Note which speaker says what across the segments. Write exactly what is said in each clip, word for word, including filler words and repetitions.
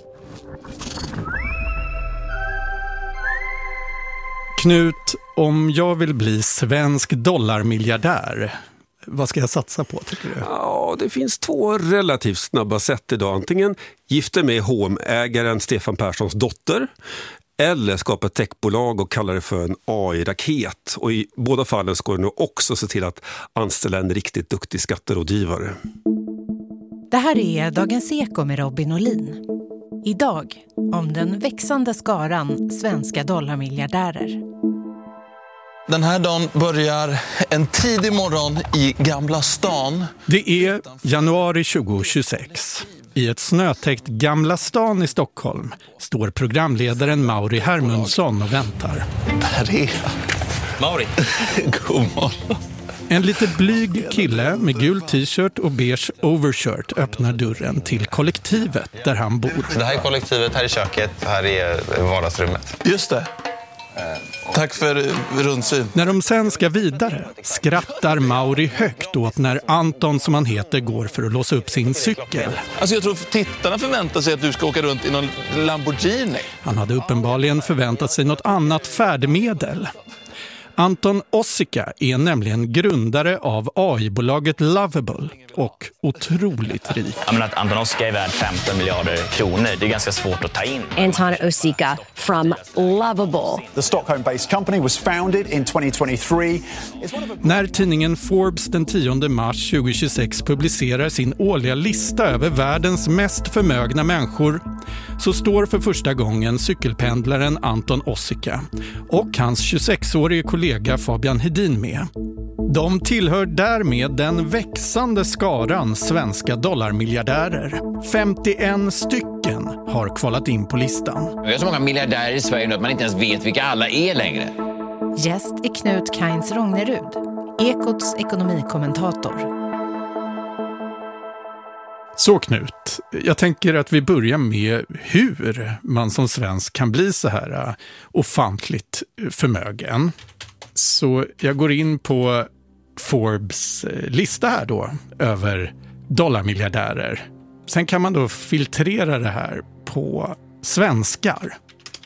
Speaker 1: Knut, om jag vill bli svensk dollarmiljardär, vad ska jag satsa på tycker du?
Speaker 2: Ja, det finns två relativt snabba sätt idag. Antingen gifta med H och M-ägaren Stefan Perssons dotter eller skapa ett techbolag och kalla det för en A I-raket. Och i båda fallen ska du nu också se till att anställa en riktigt duktig skatterådgivare.
Speaker 3: Det här är Dagens Eko med Robin Olin. Idag om den växande skaran svenska dollarmiljardärer.
Speaker 4: Den här dagen börjar en tidig morgon i Gamla stan.
Speaker 1: Det är januari tjugohundratjugosex. I ett snötäckt Gamla stan i Stockholm står programledaren Mauri Hermundsson och väntar.
Speaker 4: Där är jag.
Speaker 5: Mauri.
Speaker 4: God morgon.
Speaker 1: En lite blyg kille med gul t-shirt och beige overshirt öppnar dörren till kollektivet där han bor.
Speaker 5: Så det här är kollektivet, här är köket, här är vardagsrummet.
Speaker 4: Just det. Tack för rundsyn.
Speaker 1: När de sen ska vidare skrattar Mauri högt åt när Anton, som han heter, går för att låsa upp sin cykel.
Speaker 4: Alltså jag tror att tittarna förväntar sig att du ska åka runt i någon Lamborghini.
Speaker 1: Han hade uppenbarligen förväntat sig något annat färdmedel. Anton Ossika är nämligen grundare av A I-bolaget Lovable och otroligt rik.
Speaker 6: Jag menar att Anton Ossika är värd femton miljarder kronor. Det är ganska svårt att ta in.
Speaker 7: Anton Ossika from Lovable.
Speaker 8: The Stockholm-based company was founded in twenty twenty-three.
Speaker 1: När tidningen Forbes den tionde mars tjugohundratjugosex publicerar sin årliga lista över världens mest förmögna människor så står för första gången cykelpendlaren Anton Ossika och hans tjugosexårige kollega Fabian Hedin med. De tillhör därmed den växande skaran svenska dollarmiljardärer. femtioen stycken har kvalat in på listan.
Speaker 9: Vi har så många miljardärer i Sverige nu att man inte ens vet vilka alla är längre.
Speaker 3: Gäst är Knut Kainz Rognerud, Ekots ekonomikommentator.
Speaker 1: Så Knut, jag tänker att vi börjar med hur man som svensk kan bli så här ofantligt förmögen. Så jag går in på Forbes lista här då över dollarmiljardärer. Sen kan man då filtrera det här på svenskar.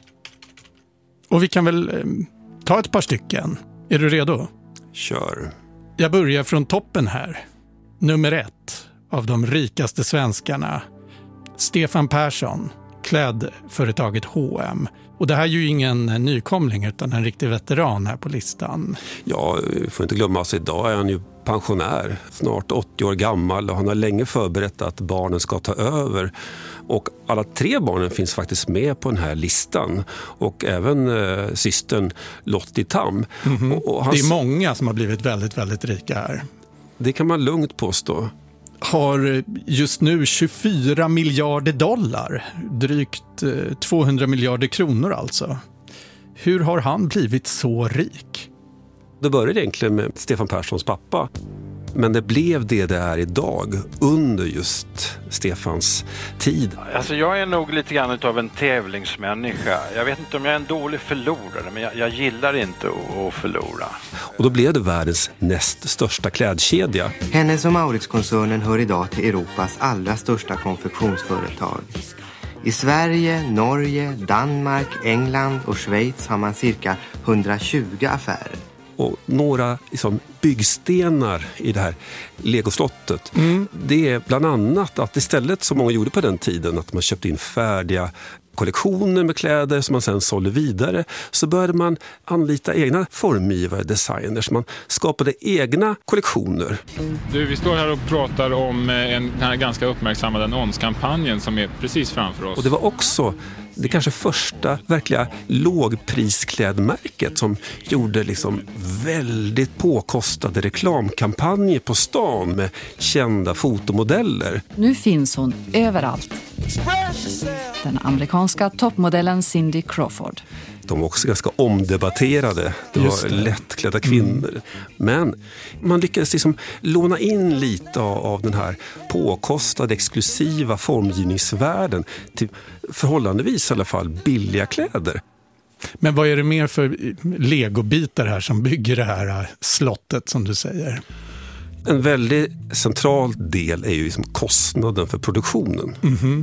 Speaker 1: Och vi kan väl eh, ta ett par stycken. Är du redo?
Speaker 2: Kör.
Speaker 1: Jag börjar från toppen här. Nummer ett av de rikaste svenskarna. Stefan Persson, klädföretaget H och M. Och det här är ju ingen nykomling utan en riktig veteran här på listan.
Speaker 2: Ja, vi får inte glömma att idag är han ju pensionär, snart åttio år gammal och han har länge förberett att barnen ska ta över. Och alla tre barnen finns faktiskt med på den här listan och även eh, systern Lottie Tam.
Speaker 1: Mm-hmm.
Speaker 2: Och, och hans...
Speaker 1: Det är många som har blivit väldigt, väldigt rika här.
Speaker 2: Det kan man lugnt påstå.
Speaker 1: Har just nu tjugofyra miljarder dollar, drygt tvåhundra miljarder kronor alltså. Hur har han blivit så rik?
Speaker 2: Det började egentligen med Stefan Perssons pappa. Men det blev det det är idag under just Stefans tid.
Speaker 10: Alltså jag är nog lite grann av en tävlingsmänniska. Jag vet inte om jag är en dålig förlorare, men jag, jag gillar inte att, att förlora.
Speaker 2: Och då blev det världens näst största klädkedja.
Speaker 11: Hennes och Mauritz-koncernen hör idag till Europas allra största konfektionsföretag. I Sverige, Norge, Danmark, England och Schweiz har man cirka hundratjugo affärer.
Speaker 2: Och några liksom, byggstenar i det här legoslottet. Mm. Det är bland annat att istället som många gjorde på den tiden att man köpte in färdiga kollektioner med kläder som man sen sålde vidare, så började man anlita egna formgivare, designers. Man skapade egna kollektioner.
Speaker 12: Du, vi står här och pratar om en, den här ganska uppmärksammade annonskampanjen som är precis framför oss.
Speaker 2: Och det var också det kanske första verkliga lågprisklädmärket som gjorde liksom väldigt påkostade reklamkampanjer på stan med kända fotomodeller.
Speaker 13: Nu finns hon överallt. Den amerikanska toppmodellen Cindy Crawford.
Speaker 2: De var också ganska omdebatterade. Det
Speaker 1: Just
Speaker 2: var
Speaker 1: det.
Speaker 2: lättklädda kvinnor. Mm. Men man lyckades liksom låna in lite av, av den här påkostade, exklusiva formgivningsvärlden till förhållandevis i alla fall billiga kläder.
Speaker 1: Men vad är det mer för legobitar här som bygger det här slottet som du säger?
Speaker 2: En väldigt central del är ju liksom kostnaden för produktionen.
Speaker 1: Mm-hmm.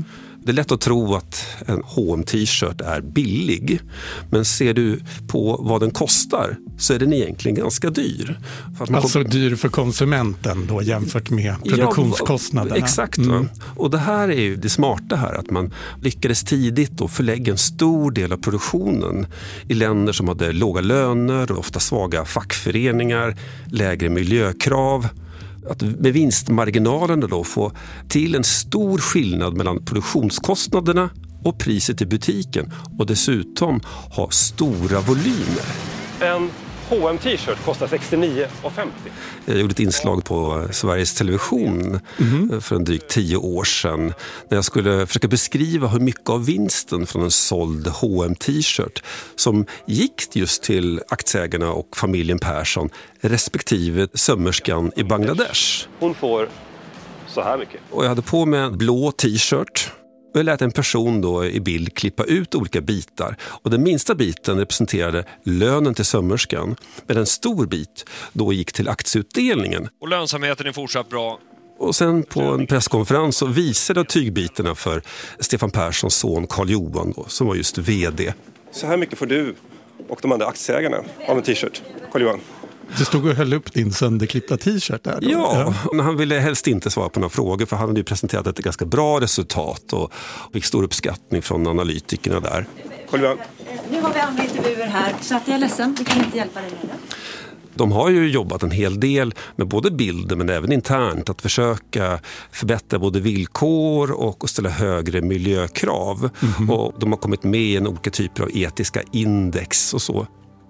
Speaker 2: Det är lätt att tro att en H och M-t-shirt är billig, men ser du på vad den kostar så är den egentligen ganska dyr.
Speaker 1: För att man alltså kom... dyr för konsumenten då jämfört med produktionskostnaderna.
Speaker 2: Ja, exakt. Mm. Och det här är ju det smarta här, att man lyckades tidigt att förlägga en stor del av produktionen i länder som hade låga löner och ofta svaga fackföreningar, lägre miljökrav. Att med vinstmarginalerna då få till en stor skillnad mellan produktionskostnaderna och priset i butiken och dessutom ha stora volymer.
Speaker 14: En H och M-t-shirt kostar sextionio femtio.
Speaker 2: Jag gjorde ett inslag på Sveriges Television mm. för en drygt tio år sedan när jag skulle försöka beskriva hur mycket av vinsten från en såld H och M-t-shirt som gick just till aktieägarna och familjen Persson respektive sömmerskan i Bangladesh.
Speaker 14: Hon får så här mycket.
Speaker 2: Och jag hade på mig en blå t-shirt. Och jag lät en person då i bild klippa ut olika bitar. Och den minsta biten representerade lönen till sömmerskan. Men en stor bit då gick till aktieutdelningen.
Speaker 14: Och lönsamheten är fortsatt bra.
Speaker 2: Och sen på en presskonferens så visade jag tygbitarna för Stefan Perssons son Carl Johan då, som var just vd.
Speaker 14: Så här mycket får du och de andra aktieägarna av en t-shirt, Carl Johan.
Speaker 1: Du stod och höll upp din sönderklippta t-shirt där då.
Speaker 2: Ja, men han ville helst inte svara på några frågor för han hade ju presenterat ett ganska bra resultat och fick stor uppskattning från analytikerna där.
Speaker 14: Carl Johan.
Speaker 15: Nu har vi andra intervjuer här så att jag är ledsen, vi kan inte hjälpa dig med det.
Speaker 2: De har ju jobbat en hel del med både bilder men även internt att försöka förbättra både villkor och ställa högre miljökrav. Mm-hmm. Och de har kommit med i en olika typer av etiska index och så.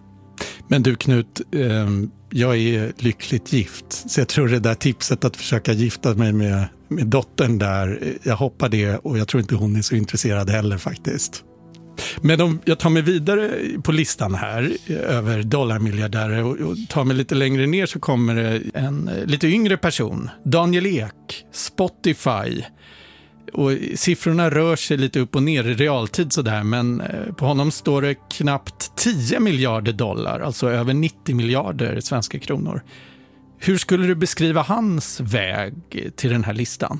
Speaker 1: Men du Knut, eh, jag är lyckligt gift. Så jag tror det där tipset att försöka gifta mig med, med dottern där, jag hoppar det och jag tror inte hon är så intresserad heller faktiskt. Men om jag tar mig vidare på listan här över dollarmiljardärer och, och tar mig lite längre ner så kommer det en lite yngre person. Daniel Ek, Spotify. Och siffrorna rör sig lite upp och ner i realtid sådär, men på honom står det knappt tio miljarder dollar, alltså över nittio miljarder svenska kronor. Hur skulle du beskriva hans väg till den här listan?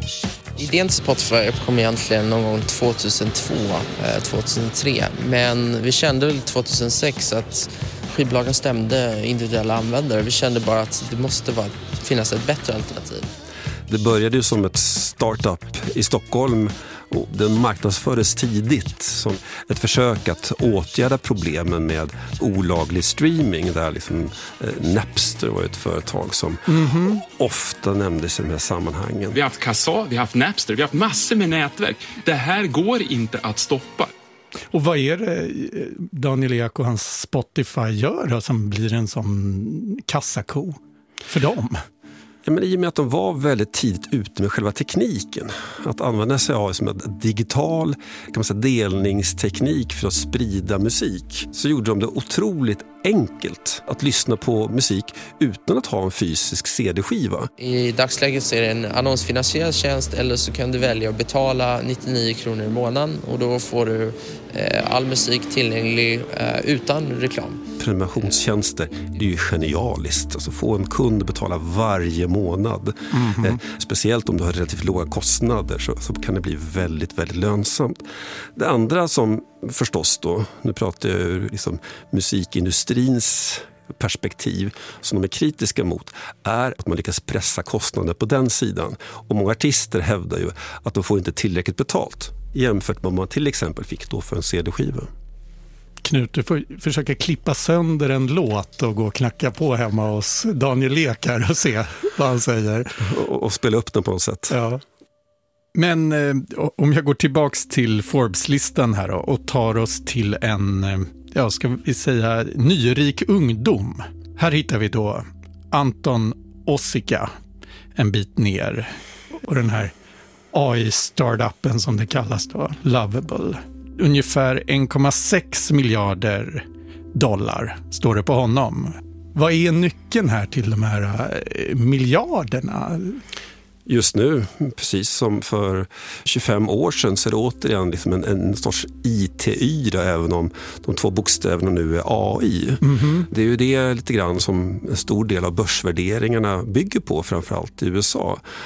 Speaker 16: Idén till Spotify kom egentligen någon gång tjugohundratvå, tjugohundratre, men vi kände väl tjugohundrasex att skivbolagen stämde individuella användare. Vi kände bara att det måste vara, finnas ett bättre alternativ.
Speaker 2: Det började ju som ett startup i Stockholm och den marknadsfördes tidigt som ett försök att åtgärda problemen med olaglig streaming där liksom eh, Napster var ett företag som mm-hmm. ofta nämndes i de här sammanhangen.
Speaker 17: Vi har haft Kassa, vi har haft Napster, vi har haft massor med nätverk. Det här går inte att stoppa.
Speaker 1: Och vad är det Daniel Ek och hans Spotify gör då, som blir en sån kassako för dem?
Speaker 2: Ja, men i och med att de var väldigt tidigt ute med själva tekniken. Att använda sig av som en digital kan man säga, delningsteknik för att sprida musik. Så gjorde de det otroligt enkelt att lyssna på musik utan att ha en fysisk C D-skiva.
Speaker 16: I dagsläget så är det en annonsfinansierad tjänst eller så kan du välja att betala nittionio kronor i månaden och då får du eh, all musik tillgänglig eh, utan reklam.
Speaker 2: Prenumerationstjänster, det är ju genialiskt. Alltså få en kund att betala varje månad. Mm-hmm. Eh, speciellt om du har relativt låga kostnader så, så kan det bli väldigt, väldigt lönsamt. Det andra som förstås då, nu pratar jag liksom musikindustrins perspektiv som de är kritiska mot, är att man lyckas pressa kostnader på den sidan. Och många artister hävdar ju att de får inte tillräckligt betalt jämfört med vad man till exempel fick då för en C D-skiva.
Speaker 1: Knut, du får försöka klippa sönder en låt och gå och knacka på hemma hos Daniel Ek här och se vad han säger.
Speaker 2: Och, och spela upp den på något sätt.
Speaker 1: Ja. Men eh, om jag går tillbaks till Forbes-listan här då, och tar oss till en, ja ska vi säga, nyrik ungdom. Här hittar vi då Anton Osika en bit ner. Och den här A I-startupen som det kallas då, Lovable. Ungefär en komma sex miljarder dollar står det på honom. Vad är nyckeln här till de här miljarderna?
Speaker 2: Just nu, precis som för tjugofem år sedan, så är det återigen liksom en, en sorts I T-yra, även om de två bokstäverna nu är A I. Mm-hmm. Det är ju det lite grann som en stor del av börsvärderingarna bygger på, framförallt i U S A.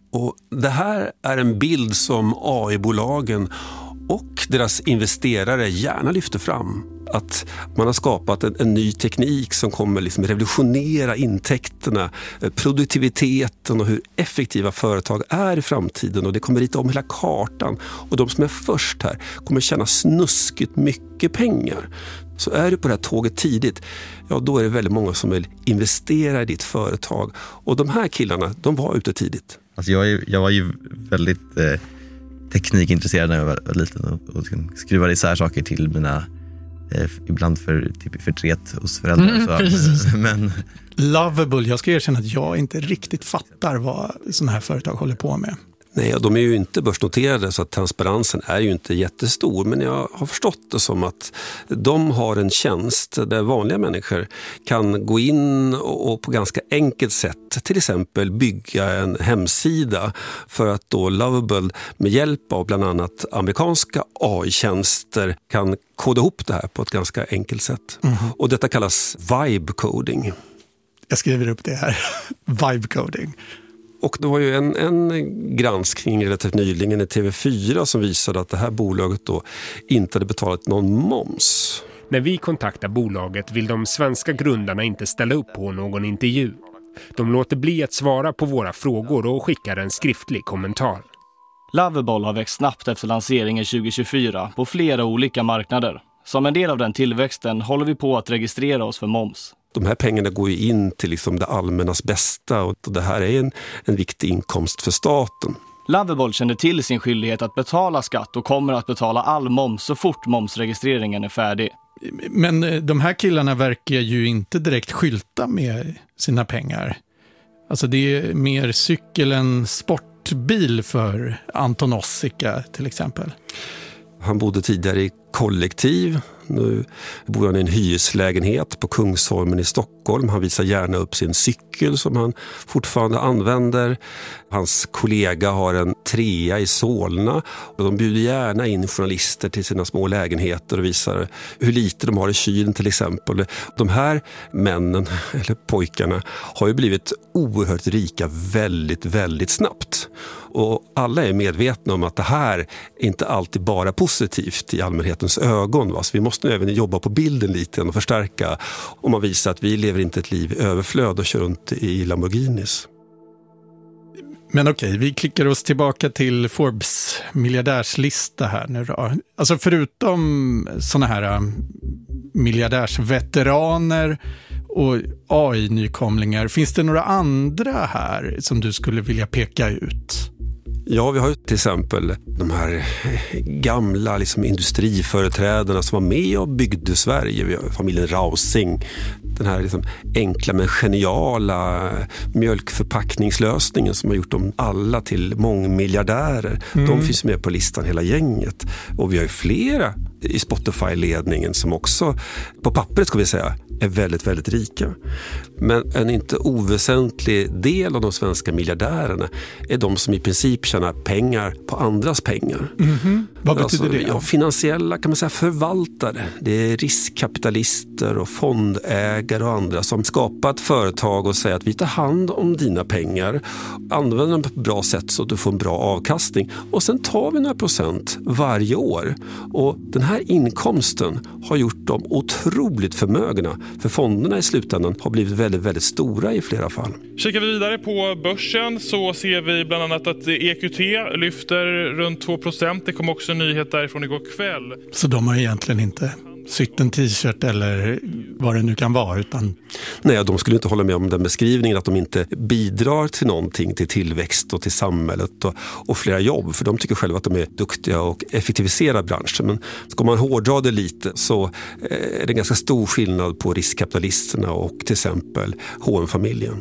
Speaker 2: Och det här är en bild som A I-bolagen och deras investerare gärna lyfter fram. Att man har skapat en, en ny teknik som kommer liksom revolutionera intäkterna, produktiviteten och hur effektiva företag är i framtiden. Och det kommer rita om hela kartan. Och de som är först här kommer tjäna snuskigt mycket pengar. Så är du på det här tåget tidigt, ja då är det väldigt många som vill investera i ditt företag. Och de här killarna, de var ute tidigt.
Speaker 18: Alltså jag, är, jag var ju väldigt eh, teknikintresserad när jag var liten och, och skruvade isär saker till mina, eh, ibland för typ förtret hos föräldrar.
Speaker 1: Mm,
Speaker 18: så, men...
Speaker 1: Lovable, jag ska erkänna att jag inte riktigt fattar vad sådana här företag håller på med.
Speaker 2: Nej, de är ju inte börsnoterade så att transparensen är ju inte jättestor. Men jag har förstått det som att de har en tjänst där vanliga människor kan gå in och på ganska enkelt sätt till exempel bygga en hemsida för att då Lovable med hjälp av bland annat amerikanska A I-tjänster kan koda ihop det här på ett ganska enkelt sätt. Mm. Och detta kallas vibe coding.
Speaker 1: Jag skriver upp det här. Vibe coding.
Speaker 2: Och det var ju en, en granskning relativt nyligen i T V fyra som visade att det här bolaget då inte hade betalat någon moms.
Speaker 19: När vi kontaktar bolaget vill de svenska grundarna inte ställa upp på någon intervju. De låter bli att svara på våra frågor och skickar en skriftlig kommentar.
Speaker 20: Lovable har växt snabbt efter lanseringen tjugo tjugofyra på flera olika marknader. Som en del av den tillväxten håller vi på att registrera oss för moms.
Speaker 2: De här pengarna går ju in till liksom det allmännas bästa och det här är en, en viktig inkomst för staten.
Speaker 20: Lovable känner till sin skyldighet att betala skatt och kommer att betala all moms så fort momsregistreringen är färdig.
Speaker 1: Men de här killarna verkar ju inte direkt skylta med sina pengar. Alltså det är mer cykel än sportbil för Anton Ossika till exempel.
Speaker 2: Han bodde tidigare i kollektiv. Nu bor han i en hyreslägenhet på Kungsholmen i Stockholm. Han visar gärna upp sin cykel som han fortfarande använder. Hans kollega har en trea i Solna. Och de bjuder gärna in journalister till sina små lägenheter och visar hur lite de har i kylen till exempel. De här männen, eller pojkarna, har ju blivit oerhört rika väldigt, väldigt snabbt. Och alla är medvetna om att det här är inte alltid bara positivt i allmänhetens ögon. Va? Så vi måste även jobba på bilden lite och förstärka. Och man visar att vi lever inte ett liv i överflöd och kör runt i Lamborghinis.
Speaker 1: Men okej, vi klickar oss tillbaka till Forbes miljardärslista här nu då. Alltså förutom såna här miljardärsveteraner och A I-nykomlingar, finns det några andra här som du skulle vilja peka ut?
Speaker 2: Ja, vi har ju till exempel de här gamla liksom, industriföreträdarna som var med och byggde Sverige. Vi har familjen Rausing, den här liksom, enkla men geniala mjölkförpackningslösningen som har gjort dem alla till mångmiljardärer. Mm. De finns med på listan hela gänget. Och vi har ju flera i Spotify-ledningen som också, på pappret ska vi säga, är väldigt, väldigt rika. Men en inte oväsentlig del av de svenska miljardärerna är de som i princip tjänar pengar på andras pengar.
Speaker 1: Mm-hmm. Vad betyder
Speaker 2: alltså,
Speaker 1: det?
Speaker 2: Ja, finansiella kan man säga förvaltare. Det är riskkapitalister och fondägare och andra som skapar ett företag och säger att vi tar hand om dina pengar, använder dem på ett bra sätt så att du får en bra avkastning och sen tar vi några procent varje år. Och den här inkomsten har gjort dem otroligt förmögna. För fonderna i slutändan har blivit väldigt, väldigt stora i flera fall.
Speaker 12: Kikar vi vidare på börsen så ser vi bland annat att E Q T lyfter runt två procent. Det kom också en nyhet därifrån igår kväll.
Speaker 1: Så de har egentligen inte sytt en t-shirt eller vad det nu kan vara utan...
Speaker 2: Nej, de skulle inte hålla med om den beskrivningen att de inte bidrar till någonting, till tillväxt och till samhället och, och flera jobb. För de tycker själva att de är duktiga och effektiviserar branschen. Men ska man hårdra det lite så är det ganska stor skillnad på riskkapitalisterna och till exempel H och M-familjen.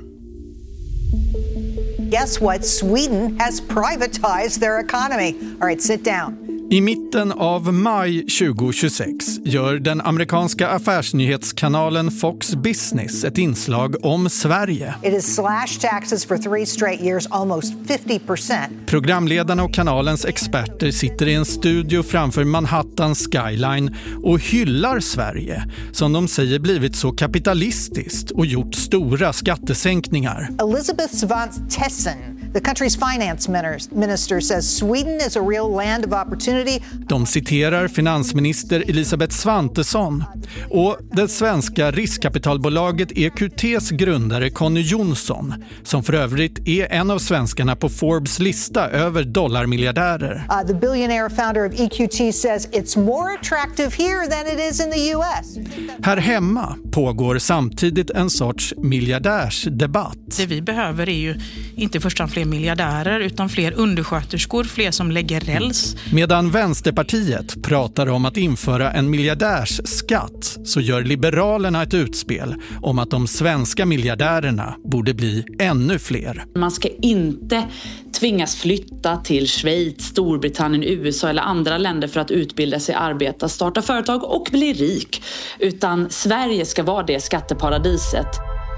Speaker 21: Guess what? Sweden has privatized their economy. All right, sit down.
Speaker 1: I mitten av maj tjugohundratjugosex gör den amerikanska affärsnyhetskanalen Fox Business ett inslag om Sverige.
Speaker 21: It has slashed taxes for three straight years, almost fifty percent.
Speaker 1: Programledarna och kanalens experter sitter i en studio framför Manhattans skyline och hyllar Sverige, som de säger blivit så kapitalistiskt och gjort stora skattesänkningar.
Speaker 21: Elizabeth Svantesson, the country's finance minister, says Sweden is a real land of opportunity.
Speaker 1: De citerar finansminister Elisabeth Svantesson och det svenska riskkapitalbolaget E Q T:s grundare Conny Jonsson, som för övrigt är en av svenskarna på Forbes lista över dollarmiljardärer.
Speaker 21: Uh, the billionaire founder of E Q T says it's more attractive here than it is in the U S.
Speaker 1: Här hemma pågår samtidigt en sorts miljardärsdebatt.
Speaker 22: Det vi behöver är ju inte först och främst fler miljardärer utan fler undersköterskor, fler som lägger räls.
Speaker 1: Medan Vänsterpartiet pratar om att införa en miljardärsskatt så gör Liberalerna ett utspel om att de svenska miljardärerna borde bli ännu fler.
Speaker 23: Man ska inte tvingas flytta till Schweiz, Storbritannien, U S A eller andra länder för att utbilda sig, arbeta, starta företag och bli rik. Utan Sverige ska vara det skatteparadiset.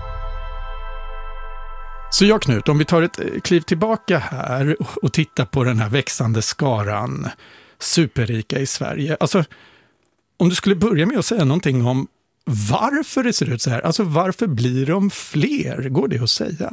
Speaker 1: Så jag, Knut, om vi tar ett kliv tillbaka här och tittar på den här växande skaran superrika i Sverige. Alltså, om du skulle börja med att säga någonting om varför det ser ut så här. Alltså, varför blir de fler? Går det att säga?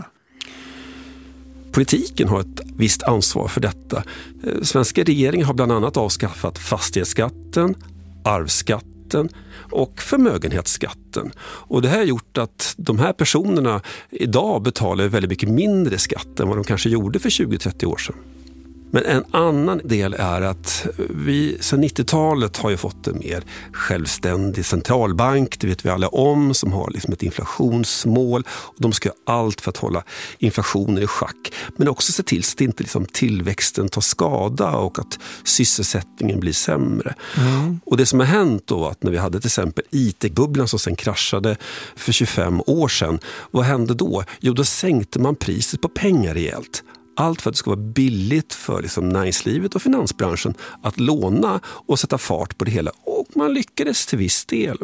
Speaker 2: Politiken har ett visst ansvar för detta. Svenska regeringen har bland annat avskaffat fastighetsskatten, arvsskatten och förmögenhetsskatten. Och det här har gjort att de här personerna idag betalar väldigt mycket mindre skatt än vad de kanske gjorde för tjugo till trettio år sedan. Men en annan del är att vi sedan nittiotalet har ju fått en mer självständig centralbank, det vet vi alla om, som har liksom ett inflationsmål. Och de ska göra allt för att hålla inflationen i schack. Men också se till så att inte liksom tillväxten tar skada och att sysselsättningen blir sämre. Mm. Och det som har hänt då, att när vi hade till exempel I T-bubblan som sen kraschade för tjugofem år sedan, vad hände då? Jo, då sänkte man priset på pengar rejält. Allt för att det ska vara billigt för liksom näringslivet och finansbranschen att låna och sätta fart på det hela. Och man lyckades till viss del.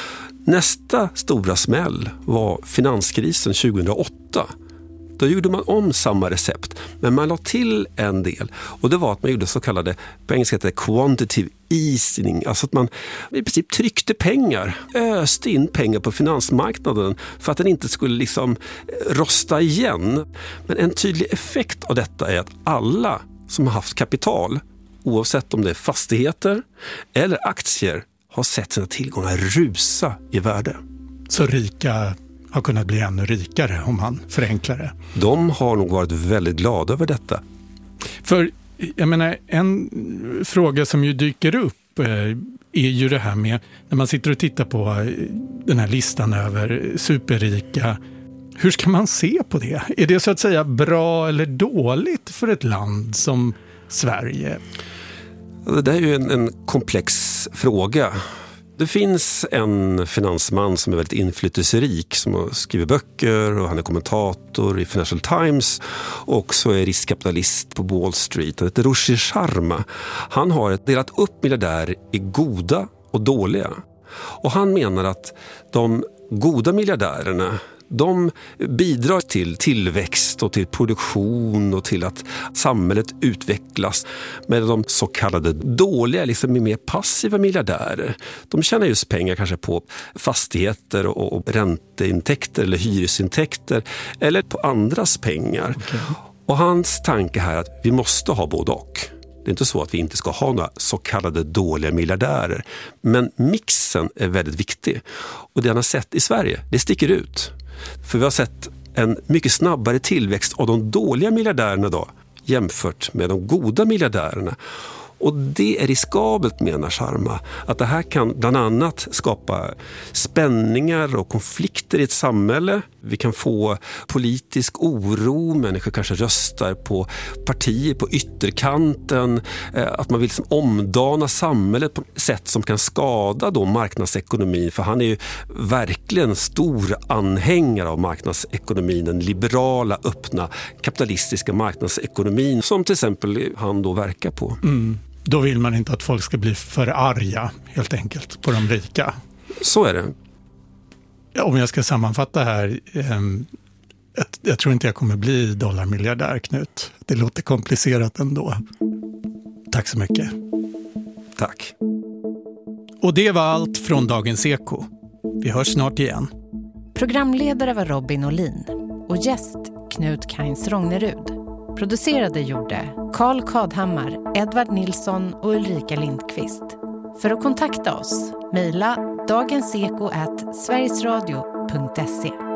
Speaker 2: Nästa stora smäll var finanskrisen tjugohundraåtta. Då gjorde man om samma recept, men man la till en del. Och det var att man gjorde så kallade, på engelska heter det quantitative easing. Alltså att man i princip tryckte pengar, öste in pengar på finansmarknaden för att den inte skulle liksom rosta igen. Men en tydlig effekt av detta är att alla som har haft kapital, oavsett om det är fastigheter eller aktier, har sett sina tillgångar rusa i värde.
Speaker 1: Så rika har kunnat bli ännu rikare om man förenklar det.
Speaker 2: De har nog varit väldigt glada över detta.
Speaker 1: För jag menar, en fråga som ju dyker upp är ju det här med när man sitter och tittar på den här listan över superrika. Hur ska man se på det? Är det så att säga bra eller dåligt för ett land som Sverige?
Speaker 2: Det där är ju en, en komplex fråga. Det finns en finansman som är väldigt inflytelserik, som har skrivit böcker och han är kommentator i Financial Times och så är riskkapitalist på Wall Street. Han heter Rushi Sharma. Han har delat upp miljardärer i goda och dåliga. Och han menar att de goda miljardärerna, de bidrar till tillväxt och till produktion och till att samhället utvecklas. Med de så kallade dåliga, liksom mer passiva miljardärer. De tjänar just pengar kanske på fastigheter och ränteintäkter eller hyresintäkter eller på andras pengar. Okay. Och hans tanke här är att vi måste ha både och. Det är inte så att vi inte ska ha några så kallade dåliga miljardärer. Men mixen är väldigt viktig. Och det han har sett i Sverige, det sticker ut. För vi har sett en mycket snabbare tillväxt av de dåliga miljardärerna då, jämfört med de goda miljardärerna. Och det är riskabelt, menar Sharma, att det här kan bland annat skapa spänningar och konflikter i ett samhälle. Vi kan få politisk oro, människor kanske röstar på partier på ytterkanten, att man vill liksom omdana samhället på ett sätt som kan skada då marknadsekonomin, för han är ju verkligen stor anhängare av marknadsekonomin, den liberala, öppna, kapitalistiska marknadsekonomin som till exempel han då verkar på.
Speaker 1: Mm. Då vill man inte att folk ska bli för arga, helt enkelt, på de rika.
Speaker 2: Så är det.
Speaker 1: Om jag ska sammanfatta här, eh, jag, jag tror inte jag kommer bli dollarmiljardär, Knut. Det låter komplicerat ändå. Tack så mycket.
Speaker 2: Tack.
Speaker 1: Och det var allt från Dagens Eko. Vi hörs snart igen.
Speaker 3: Programledare var Robin Olin och gäst Knut Kains Rognerud. Producerade gjorde Carl Kadhammar, Edvard Nilsson och Ulrika Lindqvist. För att kontakta oss, mejla dagenseko at sverigesradio punkt se.